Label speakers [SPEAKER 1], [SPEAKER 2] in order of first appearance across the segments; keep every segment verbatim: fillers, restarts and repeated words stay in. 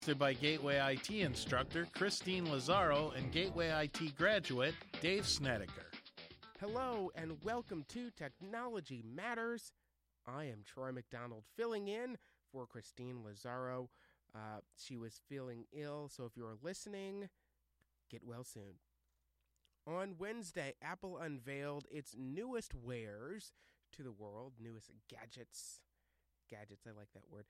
[SPEAKER 1] Hosted by Gateway I T instructor Christine Lazaro and Gateway I T graduate Dave Snedeker.
[SPEAKER 2] Hello and welcome to Technology Matters. I am Troy McDonald filling in for Christine Lazaro. Uh, she was feeling ill, so if you're listening, get well soon. On Wednesday, Apple unveiled its newest wares to the world, newest gadgets. Gadgets, I like that word.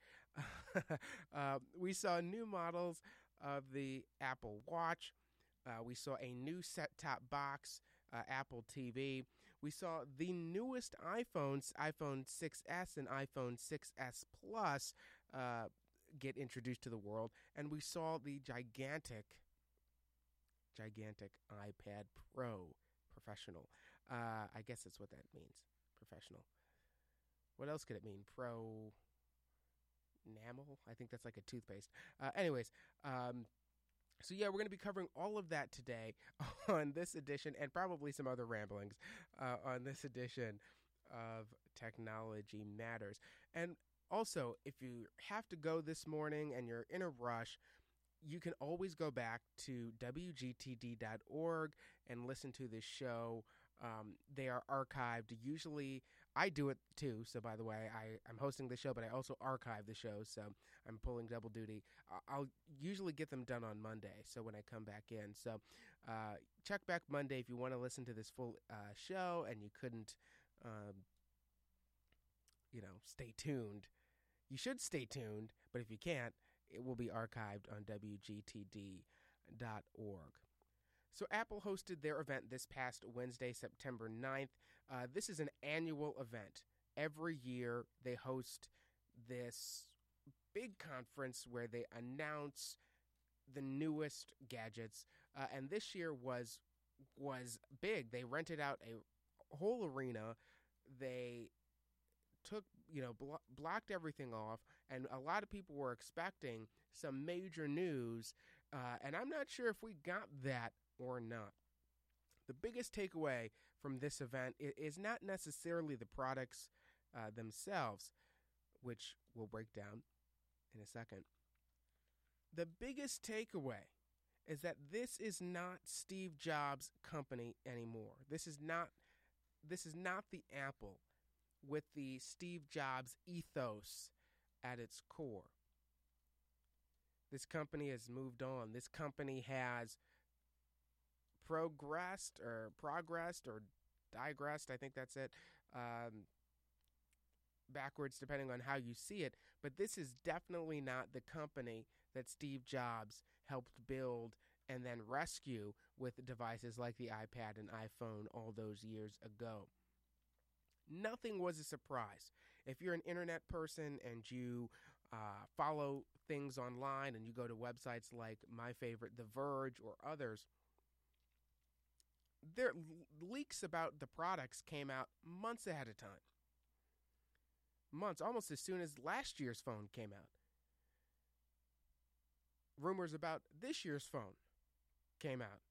[SPEAKER 2] uh, we saw new models of the Apple Watch. Uh, we saw a new set-top box, uh, Apple T V. We saw the newest iPhones, iPhone six S and iPhone six S Plus, uh, get introduced to the world. And we saw the gigantic, gigantic iPad Pro Professional. Uh, I guess that's what that means, professional. What else could it mean? Pro enamel? I think that's like a toothpaste. Uh, anyways, um, so yeah, we're going to be covering all of that today on this edition, and probably some other ramblings uh, on this edition of Technology Matters. And also, if you have to go this morning and you're in a rush, you can always go back to W G T D dot org and listen to this show. Um, they are archived. Usually, I do it too. So, by the way, I, I'm hosting the show, but I also archive the show. So, I'm pulling double duty. I'll usually get them done on Monday. So, when I come back in. So, uh, check back Monday if you want to listen to this full uh, show and you couldn't, um, you know, stay tuned. You should stay tuned, but if you can't, it will be archived on W G T D dot org. So Apple hosted their event this past Wednesday, September ninth. Uh, this is an annual event. Every year they host this big conference where they announce the newest gadgets. Uh, and this year was was big. They rented out a whole arena. They took, you know, blo- blocked everything off, and a lot of people were expecting some major news, uh, and I'm not sure if we got that or not. The biggest takeaway from this event is not necessarily the products uh, themselves, which we'll break down in a second. The biggest takeaway is that this is not Steve Jobs' company anymore. This is not, this is not the Apple with the Steve Jobs ethos at its core. This company has moved on. This company has progressed or progressed or digressed, I think that's it, um, backwards depending on how you see it. But this is definitely not the company that Steve Jobs helped build and then rescue with devices like the iPad and iPhone all those years ago. Nothing was a surprise. If you're an internet person and you uh, follow things online and you go to websites like my favorite, The Verge, or others, their leaks about the products came out months ahead of time. Months, almost as soon as last year's phone came out. Rumors about this year's phone came out.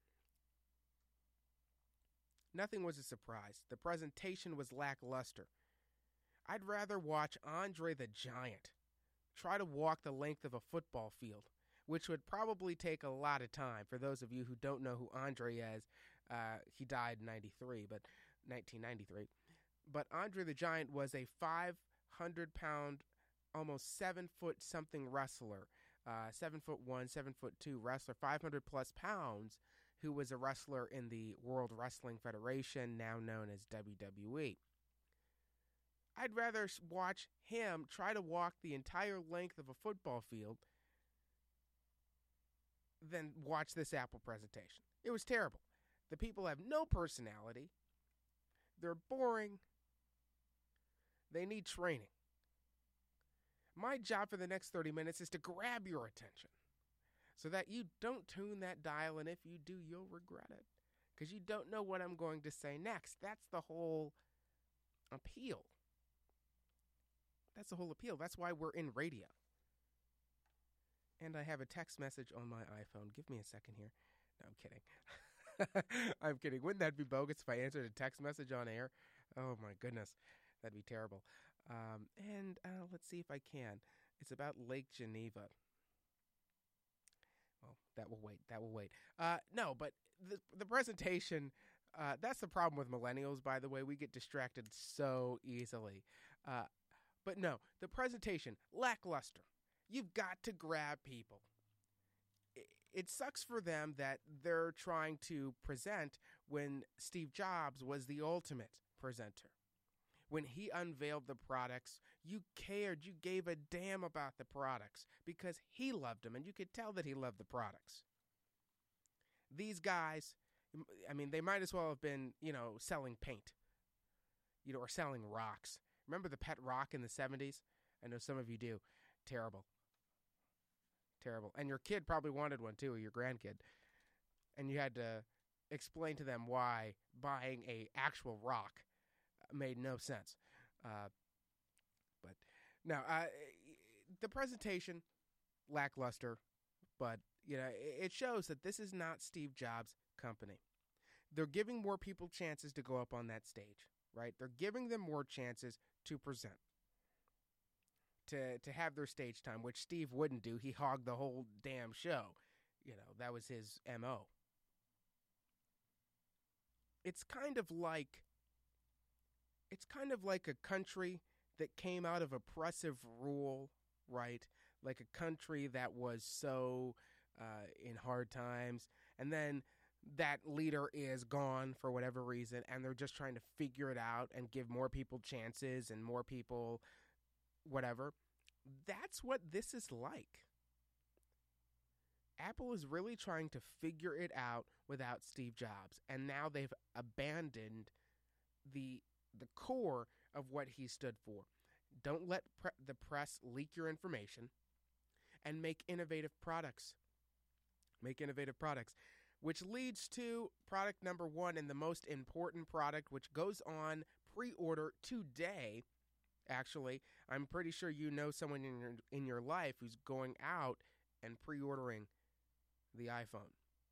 [SPEAKER 2] Nothing was a surprise. The presentation was lackluster. I'd rather watch Andre the Giant try to walk the length of a football field, which would probably take a lot of time. For those of you who don't know who Andre is, uh, he died in ninety-three, but nineteen ninety-three. But Andre the Giant was a five hundred pound, almost seven foot something wrestler, uh, seven foot one, seven foot two wrestler, five hundred plus pounds, who was a wrestler in the World Wrestling Federation, now known as W W E. I'd rather watch him try to walk the entire length of a football field than watch this Apple presentation. It was terrible. The people have no personality. They're boring. They need training. My job for the next thirty minutes is to grab your attention so that you don't tune that dial, and if you do, you'll regret it because you don't know what I'm going to say next. That's the whole appeal. That's the whole appeal. That's why we're in radio. And I have a text message on my iPhone. Give me a second here. No, I'm kidding. I'm kidding. Wouldn't that be bogus if I answered a text message on air? Oh, my goodness. That'd be terrible. Um, and uh, let's see if I can. It's about Lake Geneva. that will wait. That will wait. Uh, no, but the the presentation. Uh, that's the problem with millennials, by the way. We get distracted so easily. Uh, but no, the presentation, lackluster. You've got to grab people. It, it sucks for them that they're trying to present when Steve Jobs was the ultimate presenter. When he unveiled the products, you cared. You gave a damn about the products because he loved them, and you could tell that he loved the products. These guys... I mean, they might as well have been, you know, selling paint, you know, or selling rocks. Remember the pet rock in the seventies? I know some of you do. Terrible. Terrible. And your kid probably wanted one, too, or your grandkid. And you had to explain to them why buying a actual rock made no sense. Uh, but, no, uh, the presentation, lackluster, but, you know, it shows that this is not Steve Jobs' company. They're giving more people chances to go up on that stage, right? They're giving them more chances to present, to to have their stage time, which Steve wouldn't do. He hogged the whole damn show. You know, that was his M O. It's kind of like it's kind of like a country that came out of oppressive rule, right? Like a country that was so uh, in hard times, and then that leader is gone for whatever reason, and they're just trying to figure it out and give more people chances and more people whatever. That's what this is like. Apple is really trying to figure it out without Steve Jobs, and now they've abandoned the the core of what he stood for. Don't let pre- the press leak your information, and make innovative products. Make innovative products. Which leads to product number one, and the most important product, which goes on pre-order today. Actually, I'm pretty sure you know someone in your in your life who's going out and pre-ordering the iPhone.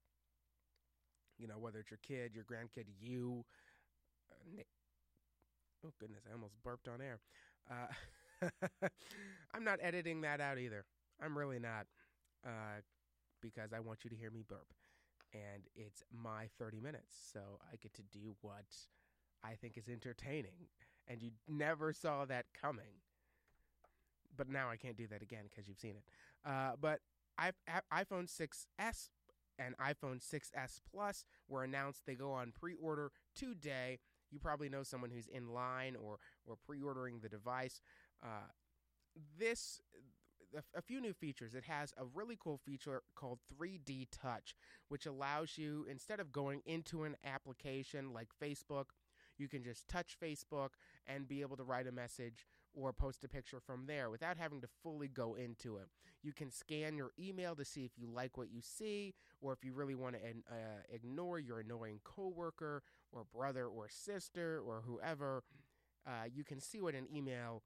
[SPEAKER 2] You know, whether it's your kid, your grandkid, you. Uh, oh, goodness, I almost burped on air. Uh, I'm not editing that out either. I'm really not, uh, because I want you to hear me burp. And it's my thirty minutes, so I get to do what I think is entertaining. And you never saw that coming. But now I can't do that again because you've seen it. Uh, but I, iPhone six S and iPhone six S Plus were announced. They go on pre-order today. You probably know someone who's in line or, or pre-ordering the device. Uh, this... A few new features. It has a really cool feature called three D Touch, which allows you, instead of going into an application like Facebook, you can just touch Facebook and be able to write a message or post a picture from there without having to fully go into it. You can scan your email to see if you like what you see, or if you really want to uh, ignore your annoying coworker or brother or sister or whoever. Uh, you can see what an email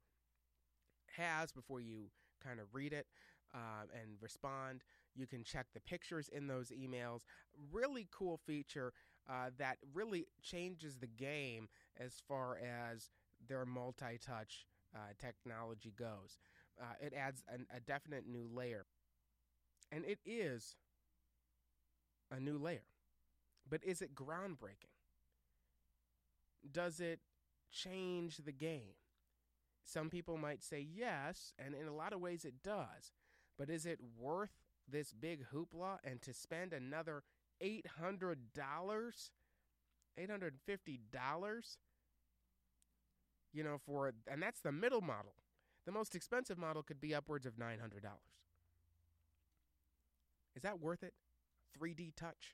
[SPEAKER 2] has before you kind of read it um, and respond. You can check the pictures in those emails. Really cool feature uh, that really changes the game as far as their multi-touch uh, technology goes. Uh, it adds an, a definite new layer. And it is a new layer. But is it groundbreaking? Does it change the game? Some people might say yes, and in a lot of ways it does. But is it worth this big hoopla and to spend another eight hundred dollars, eight hundred fifty dollars, you know, for, and that's the middle model. The most expensive model could be upwards of nine hundred dollars. Is that worth it? three D touch?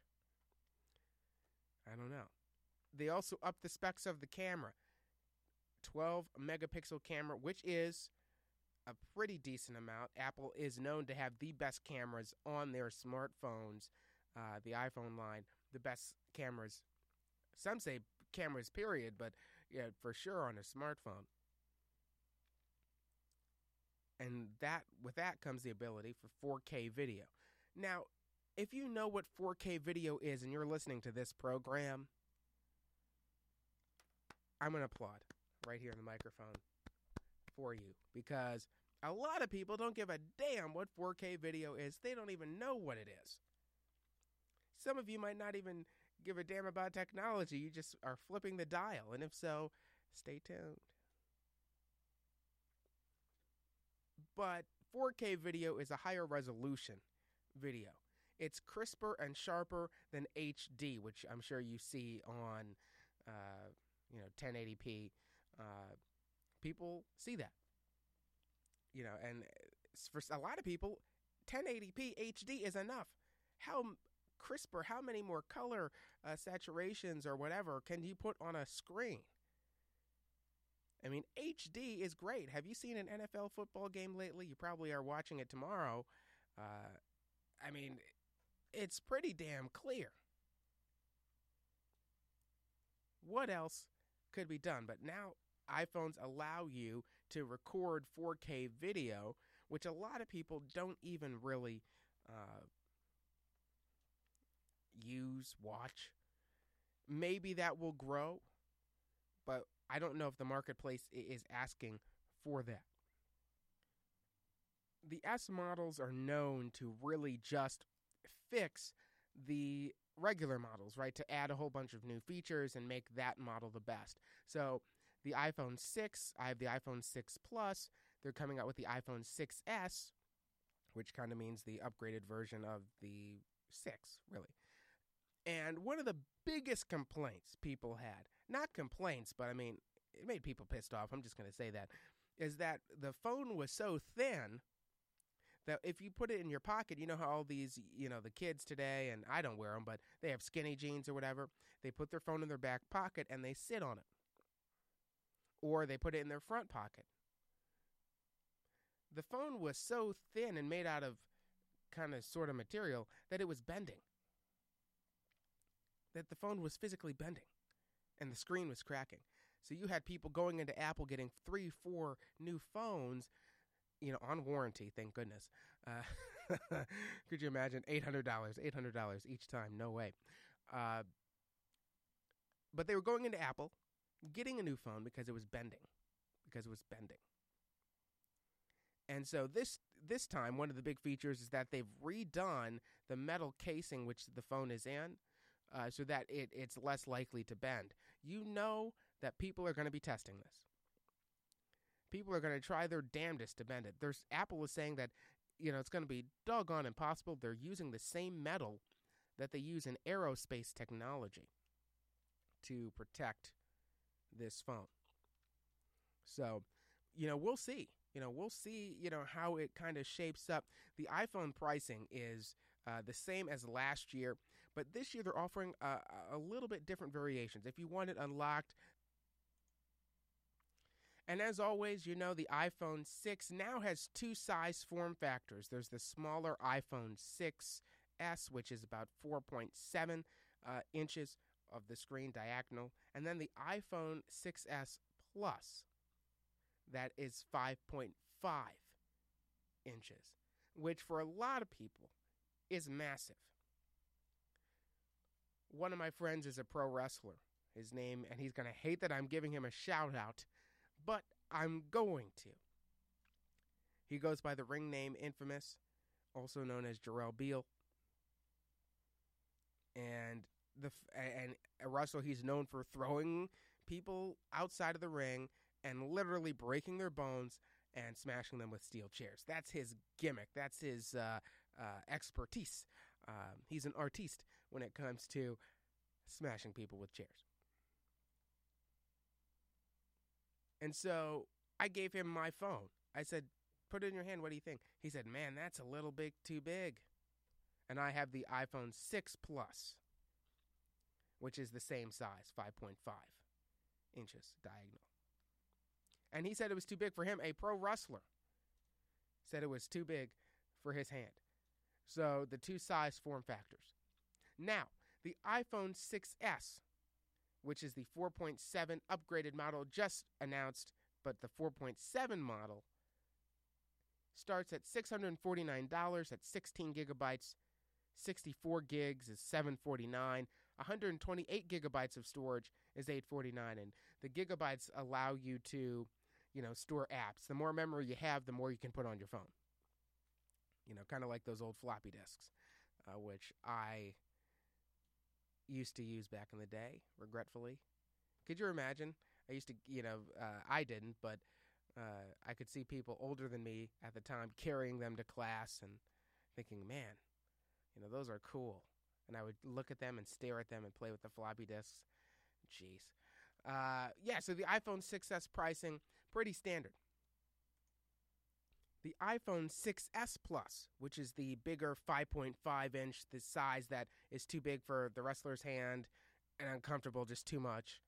[SPEAKER 2] I don't know. They also upped the specs of the camera. twelve megapixel camera, which is a pretty decent amount. Apple is known to have the best cameras on their smartphones, uh, the iPhone line, the best cameras. Some say cameras, period, but yeah, for sure on a smartphone. And that with that comes the ability for four K video. Now, if you know what four K video is and you're listening to this program, I'm going to applaud right here in the microphone for you, because a lot of people don't give a damn what four K video is. They don't even know what it is. some of you might not even give a damn about technology. You just are flipping the dial. And if so, stay tuned. But four K video is a higher resolution video. It's crisper and sharper than H D, which I'm sure you see on, uh, you know, ten eighty p. Uh, people see that, you know, and for a lot of people, ten eighty p H D is enough. How crisper, how many more color uh, saturations or whatever can you put on a screen? I mean, H D is great. Have you seen an N F L football game lately? You probably are watching it tomorrow. Uh, I mean, it's pretty damn clear. What else could be done? But now iPhones allow you to record four K video, which a lot of people don't even really uh, use, watch. Maybe that will grow, but I don't know if the marketplace is asking for that. The S models are known to really just fix the regular models, right? To add a whole bunch of new features and make that model the best. So the iPhone six, I have the iPhone six Plus. They're coming out with the iPhone six S, which kind of means the upgraded version of the six, really. And one of the biggest complaints people had, not complaints, but I mean, it made people pissed off, I'm just going to say that, is that the phone was so thin that if you put it in your pocket, you know how all these, you know, the kids today, and I don't wear them, but they have skinny jeans or whatever, they put their phone in their back pocket and they sit on it. Or they put it in their front pocket. The phone was so thin and made out of kind of sort of material that it was bending. That the phone was physically bending and the screen was cracking. So you had people going into Apple getting three, four new phones, you know, on warranty, thank goodness. Uh, could you imagine? eight hundred dollars, eight hundred dollars each time. No way. Uh, but they were going into Apple, getting a new phone because it was bending, because it was bending. And so this this time, one of the big features is that they've redone the metal casing which the phone is in, uh, so that it, it's less likely to bend. You know that people are going to be testing this. People are going to try their damnedest to bend it. There's Apple is saying that, you know, it's going to be doggone impossible. They're using the same metal that they use in aerospace technology to protect this phone. So, you know, we'll see. You know, we'll see, you know, how it kind of shapes up. The iPhone pricing is uh, the same as last year, but this year they're offering a, a little bit different variations. If you want it unlocked. And as always, you know, the iPhone six now has two size form factors. There's the smaller iPhone six S, which is about four point seven uh, inches of the screen diagonal, and then the iPhone six S Plus, that is five point five inches, which for a lot of people is massive. One of my friends is a pro wrestler. His name, and he's going to hate that I'm giving him a shout out, but I'm going to. He goes by the ring name Infamous, also known as Jarrell Beal. And the and Russell, he's known for throwing people outside of the ring and literally breaking their bones and smashing them with steel chairs. That's his gimmick. That's his uh, uh, expertise. Um, he's an artiste when it comes to smashing people with chairs. And so I gave him my phone. I said, put it in your hand. What do you think? He said, man, that's a little bit too big. And I have the iPhone six Plus, which is the same size, five point five inches diagonal. And he said it was too big for him. A pro wrestler said it was too big for his hand. So the two size form factors. Now, the iPhone six S, which is the four point seven upgraded model just announced, but the four point seven model starts at six hundred forty-nine dollars at sixteen gigabytes. sixty-four gigs is seven hundred forty-nine dollars. one hundred twenty-eight gigabytes of storage is eight hundred forty-nine dollars. And the gigabytes allow you to, you know, store apps. The more memory you have, the more you can put on your phone. You know, kind of like those old floppy disks, uh, which I used to use back in the day, regretfully. Could you imagine? I used to, you know, uh, I didn't, but uh, I could see people older than me at the time carrying them to class and thinking, man, you know, those are cool. And I would look at them and stare at them and play with the floppy disks. Jeez. Uh, yeah, so the iPhone six S pricing, pretty standard. The iPhone six S Plus, which is the bigger five point five inch, the size that is too big for the wrestler's hand and uncomfortable, just too much,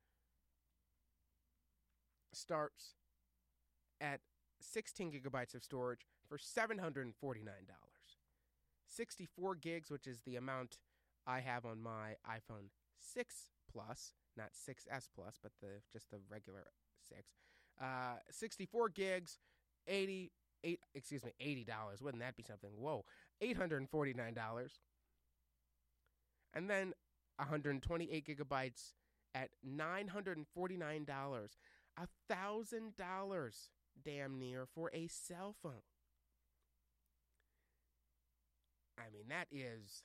[SPEAKER 2] starts at sixteen gigabytes of storage for seven hundred forty-nine dollars. sixty-four gigs, which is the amount I have on my iPhone six Plus, not six S Plus, but the just the regular six. Uh, sixty-four gigs, eighty, eight, excuse me, eighty dollars. Wouldn't that be something? Whoa, eight hundred forty-nine dollars. And then one hundred twenty-eight gigabytes at nine hundred forty-nine dollars. one thousand dollars damn near for a cell phone. I mean, that is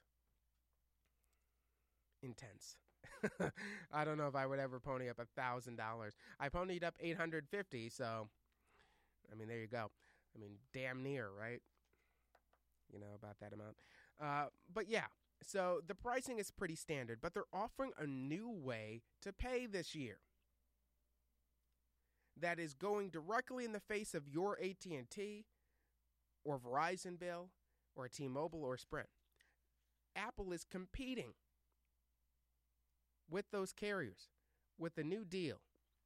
[SPEAKER 2] intense. I don't know if I would ever pony up one thousand dollars. I ponied up eight hundred fifty dollars, so, I mean, there you go. I mean, damn near, right? You know, about that amount. Uh, but yeah, so the pricing is pretty standard, but they're offering a new way to pay this year that is going directly in the face of your A T and T or Verizon bill or T-Mobile or Sprint. Apple is competing with those carriers with a new deal.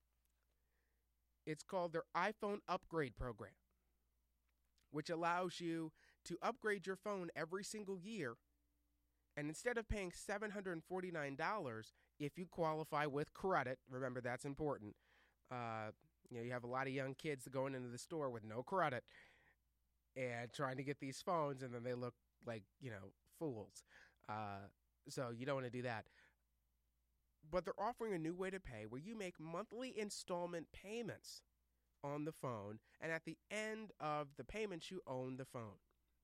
[SPEAKER 2] It's called their iPhone Upgrade Program, which allows you to upgrade your phone every single year. And instead of paying seven hundred forty-nine dollars, if you qualify with credit, remember that's important. Uh, you know, you have a lot of young kids going into the store with no credit and trying to get these phones, and then they look like, you know, fools. Uh, so you don't want to do that. But they're offering a new way to pay where you make monthly installment payments on the phone, and at the end of the payments, you own the phone.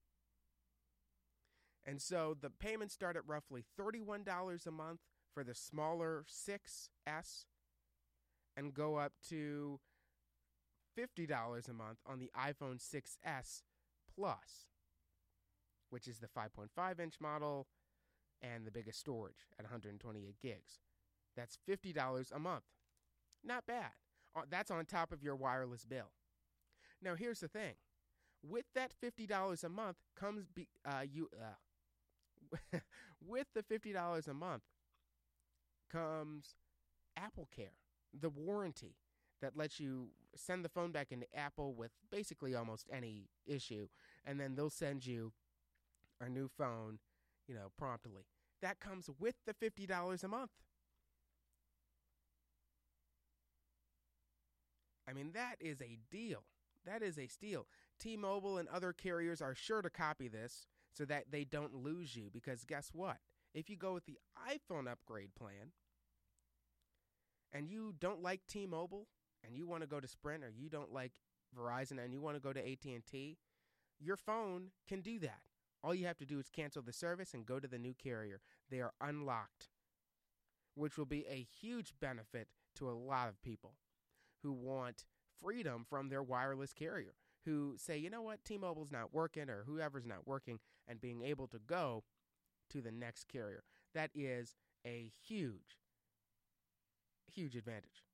[SPEAKER 2] And so the payments start at roughly thirty-one dollars a month for the smaller six S and go up to fifty dollars a month on the iPhone six S Plus, which is the five point five inch model and the biggest storage at one hundred twenty-eight gigs. That's fifty dollars a month. Not bad. That's on top of your wireless bill. Now, here's the thing. With that fifty dollars a month comes be, uh, you uh, with the fifty dollars a month comes Apple Care, the warranty that lets you send the phone back into Apple with basically almost any issue, and then they'll send you a new phone, you know, promptly. That comes with the fifty dollars a month. I mean, that is a deal. That is a steal. T-Mobile and other carriers are sure to copy this so that they don't lose you, because guess what? If you go with the iPhone upgrade plan and you don't like T-Mobile and you want to go to Sprint, or you don't like Verizon and you want to go to A T and T, your phone can do that. All you have to do is cancel the service and go to the new carrier. They are unlocked, which will be a huge benefit to a lot of people who want freedom from their wireless carrier, who say, you know what, T-Mobile's not working, or whoever's not working, and being able to go to the next carrier. That is a huge, huge advantage.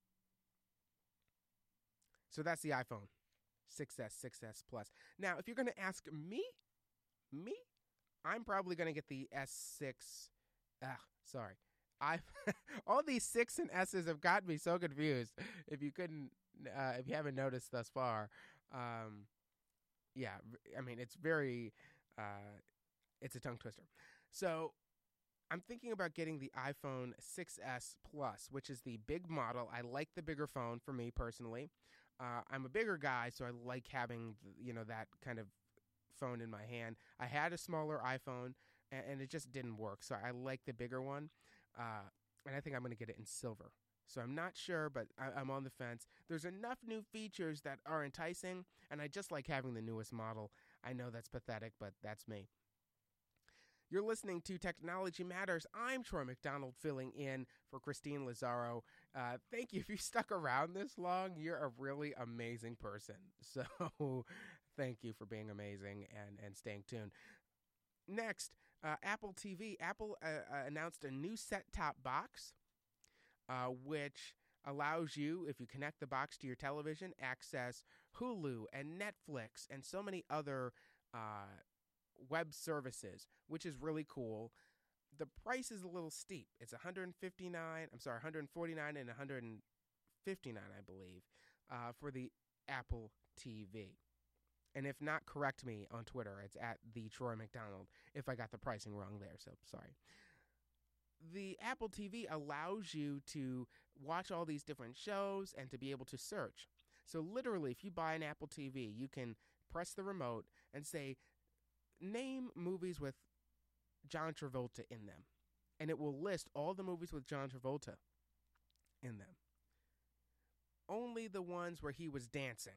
[SPEAKER 2] So that's the iPhone six S, six S Plus. Now, if you're going to ask me, me, I'm probably going to get the S six. Ah, sorry. I all these six and S's have got me so confused. If you couldn't, uh, if you haven't noticed thus far, um, yeah, I mean it's very, uh, it's a tongue twister. So I'm thinking about getting the iPhone six S Plus, which is the big model. I like the bigger phone for me personally. Uh, I'm a bigger guy, so I like having you know that kind of phone in my hand. I had a smaller iPhone, and, and it just didn't work. So I like the bigger one. Uh, and I think I'm going to get it in silver. So I'm not sure, but I, I'm on the fence. There's enough new features that are enticing, and I just like having the newest model. I know that's pathetic, but that's me. You're listening to Technology Matters. I'm Troy McDonald filling in for Christine Lazaro. Uh, thank you. If you stuck around this long, you're a really amazing person. So thank you for being amazing and, and staying tuned. Next, uh, Apple T V. Apple uh, uh, announced a new set-top box, uh, which allows you, if you connect the box to your television, access Hulu and Netflix and so many other uh web services, which is really cool. The price is a little steep. It's one hundred fifty-nine, I'm sorry, one hundred forty-nine and one hundred fifty-nine, I believe, uh, for the Apple T V. And if not, correct me on Twitter. It's at the Troy McDonald if I got the pricing wrong there, so sorry. The Apple T V allows you to watch all these different shows and to be able to search. So literally, if you buy an Apple T V, you can press the remote and say, name movies with John Travolta in them. And it will list all the movies with John Travolta in them. Only the ones where he was dancing.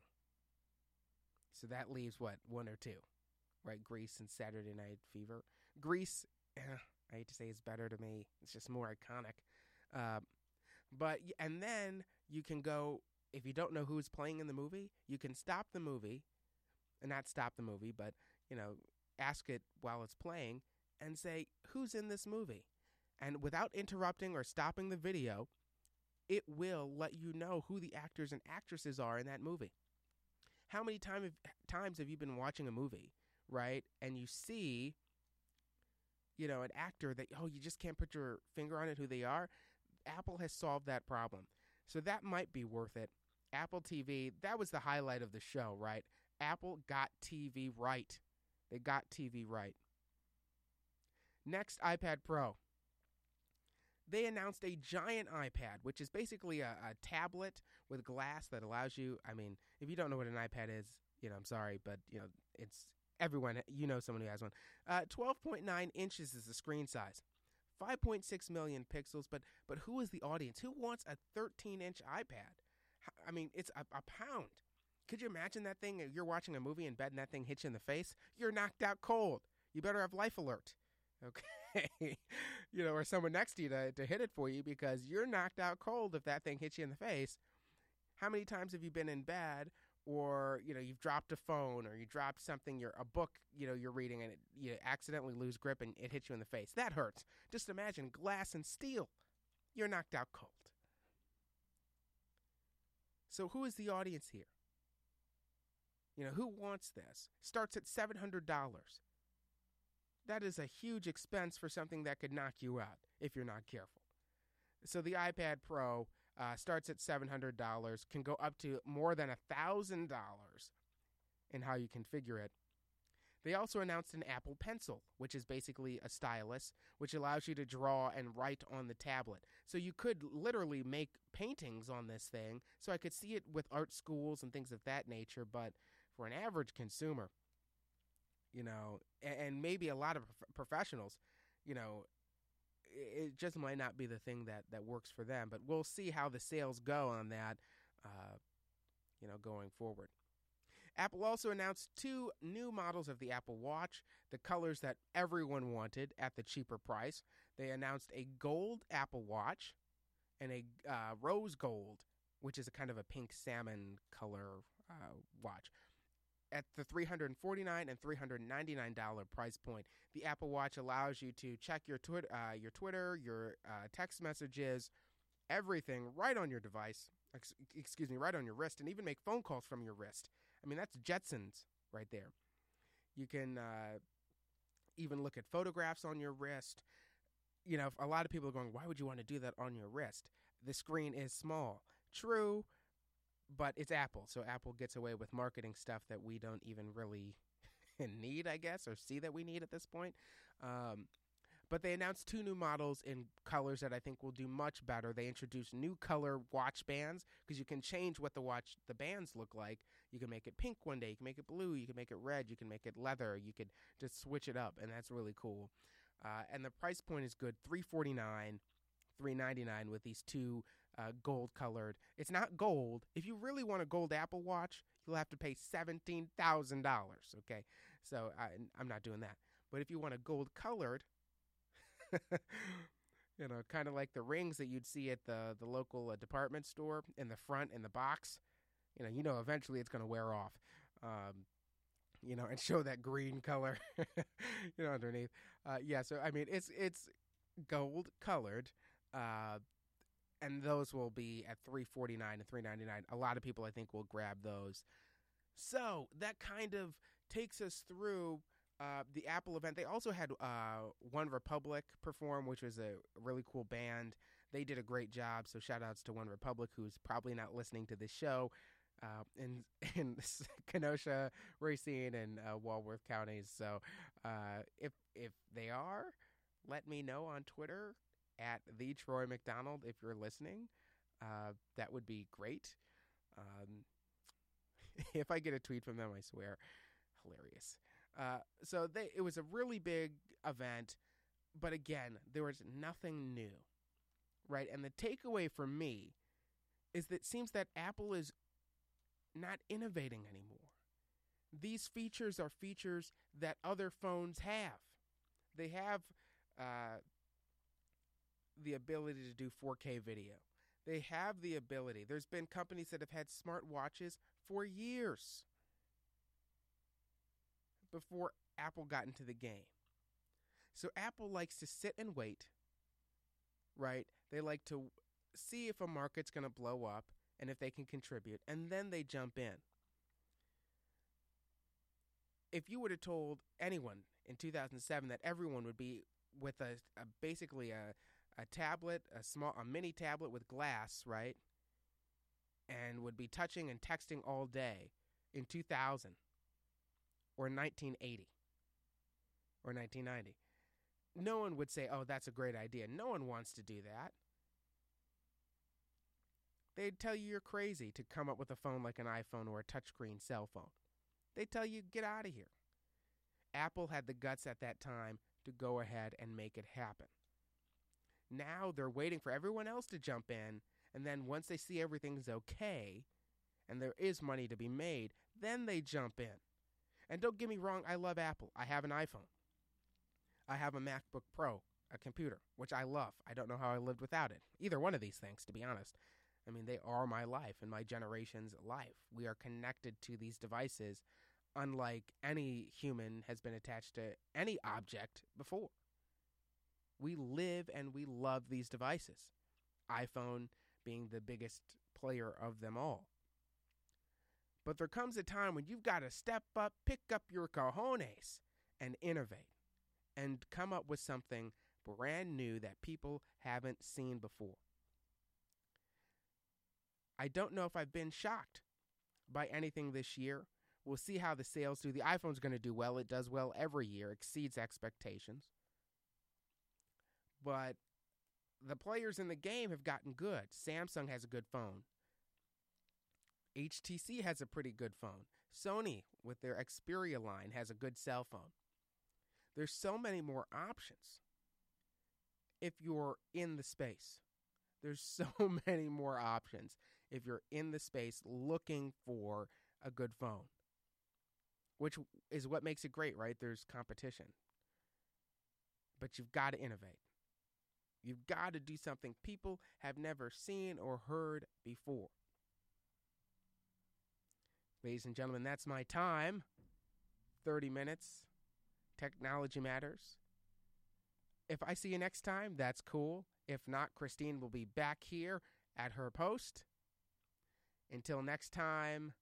[SPEAKER 2] So that leaves, what, one or two? Right, Grease and Saturday Night Fever. Grease, eh, I hate to say it's better to me. It's just more iconic. Uh, but, and then you can go, if you don't know who's playing in the movie, you can stop the movie, and not stop the movie, but, you know, ask it while it's playing and say, who's in this movie? And without interrupting or stopping the video, it will let you know who the actors and actresses are in that movie. How many time, times have you been watching a movie, right? And you see, you know, an actor that, oh, you just can't put your finger on it, who they are? Apple has solved that problem. So that might be worth it. Apple T V, that was the highlight of the show, right? Apple got T V right. They got T V right. Next, iPad Pro. They announced a giant iPad, which is basically a, a tablet with glass that allows you, I mean, if you don't know what an iPad is, you know, I'm sorry, but, you know, it's everyone, you know someone who has one. Uh, twelve point nine inches is the screen size. five point six million pixels, but but who is the audience? Who wants a thirteen-inch iPad? I mean, it's a, a pound. Could you imagine that thing? You're watching a movie in bed and that thing hits you in the face. You're knocked out cold. You better have Life Alert, okay? You know, or someone next to you to, to hit it for you because you're knocked out cold if that thing hits you in the face. How many times have you been in bed or, you know, you've dropped a phone or you dropped something, you're, a book, you know, you're reading and it, you accidentally lose grip and it hits you in the face? That hurts. Just imagine glass and steel. You're knocked out cold. So who is the audience here? You know, who wants this? Starts at seven hundred dollars. That is a huge expense for something that could knock you out if you're not careful. So the iPad Pro uh, starts at seven hundred dollars, can go up to more than one thousand dollars in how you configure it. They also announced an Apple Pencil, which is basically a stylus, which allows you to draw and write on the tablet. So you could literally make paintings on this thing. So I could see it with art schools and things of that nature, but for an average consumer, you know, and, and maybe a lot of prof- professionals, you know, it, it just might not be the thing that, that works for them. But we'll see how the sales go on that, uh, you know, going forward. Apple also announced two new models of the Apple Watch, the colors that everyone wanted at the cheaper price. They announced a gold Apple Watch and a uh, rose gold, which is a kind of a pink salmon color uh, watch. At the three hundred forty-nine dollars and three hundred ninety-nine dollars price point, the Apple Watch allows you to check your, twi- uh, your Twitter, your uh, text messages, everything right on your device, ex- excuse me, right on your wrist, and even make phone calls from your wrist. I mean, that's Jetsons right there. You can uh, even look at photographs on your wrist. You know, a lot of people are going, why would you want to do that on your wrist? The screen is small. True, but it's Apple. So Apple gets away with marketing stuff that we don't even really need, I guess, or see that we need at this point. Um, but they announced two new models in colors that I think will do much better. They introduced new color watch bands because you can change what the watch, the bands look like. You can make it pink one day, you can make it blue, you can make it red, you can make it leather, you could just switch it up, and that's really cool. Uh, and the price point is good, three forty-nine, three ninety-nine with these two uh, gold colored. It's not gold. If you really want a gold Apple Watch, you'll have to pay seventeen thousand dollars, okay? So I, I'm not doing that. But if you want a gold colored, you know, kind of like the rings that you'd see at the, the local uh, department store in the front in the box, you know, you know, eventually it's going to wear off, um, you know, and show that green color, you know, underneath. Uh, yeah, so, I mean, it's it's gold colored, uh, and those will be at three forty-nine and three ninety-nine. A lot of people, I think, will grab those. So that kind of takes us through uh, the Apple event. They also had uh, One Republic perform, which was a really cool band. They did a great job, so shout-outs to One Republic, who's probably not listening to this show, uh, in, in Kenosha, Racine, and uh, Walworth counties. So uh, if if they are, let me know on Twitter at the Troy McDonald if you're listening. Uh, that would be great. Um, if I get a tweet from them, I swear, hilarious. Uh, so they, it was a really big event, but again, there was nothing new, right? And the takeaway for me is that it seems that Apple is not innovating anymore. These features are features that other phones have. They have uh, the ability to do four K video. They have the ability. There's been companies that have had smartwatches for years before Apple got into the game. So Apple likes to sit and wait, right? They like to see if a market's going to blow up and if they can contribute, and then they jump in. If you would have told anyone in two thousand seven that everyone would be with a, a basically a a tablet, a small, a mini tablet with glass, right, and would be touching and texting all day in two thousand or nineteen eighty or nineteen ninety, no one would say, oh, that's a great idea. No one wants to do that. They'd tell you you're crazy to come up with a phone like an iPhone or a touchscreen cell phone. They'd tell you, get out of here. Apple had the guts at that time to go ahead and make it happen. Now they're waiting for everyone else to jump in, and then once they see everything's okay and there is money to be made, then they jump in. And don't get me wrong, I love Apple. I have an iPhone. I have a MacBook Pro, a computer, which I love. I don't know how I lived without it. Either one of these things, to be honest. I mean, they are my life and my generation's life. We are connected to these devices unlike any human has been attached to any object before. We live and we love these devices, iPhone being the biggest player of them all. But there comes a time when you've got to step up, pick up your cojones, and innovate, and come up with something brand new that people haven't seen before. I don't know if I've been shocked by anything this year. We'll see how the sales do. The iPhone's going to do well. It does well every year, exceeds expectations. But the players in the game have gotten good. Samsung has a good phone. H T C has a pretty good phone. Sony, with their Xperia line, has a good cell phone. There's so many more options if you're in the space. There's so many more options if you're in the space looking for a good phone, which is what makes it great, right? There's competition. But you've got to innovate. You've got to do something people have never seen or heard before. Ladies and gentlemen, that's my time. thirty minutes. Technology Matters. If I see you next time, that's cool. If not, Christine will be back here at her post. Until next time,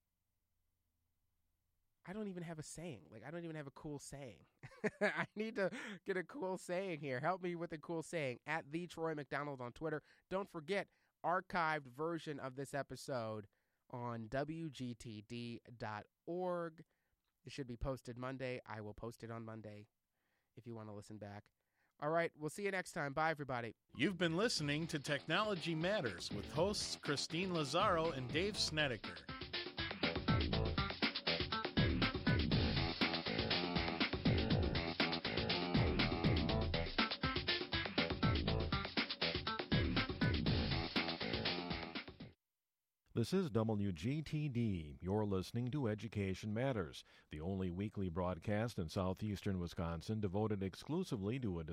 [SPEAKER 2] I don't even have a saying. Like, I don't even have a cool saying. I need to get a cool saying here. Help me with a cool saying. At the Troy McDonald on Twitter. Don't forget, archived version of this episode on W G T D dot org. It should be posted Monday. I will post it on Monday if you want to listen back. All right, we'll see you next time. Bye, everybody.
[SPEAKER 1] You've been listening to Technology Matters with hosts Christine Lazaro and Dave Snedeker.
[SPEAKER 3] This is W G T D. You're listening to Education Matters, the only weekly broadcast in southeastern Wisconsin devoted exclusively to a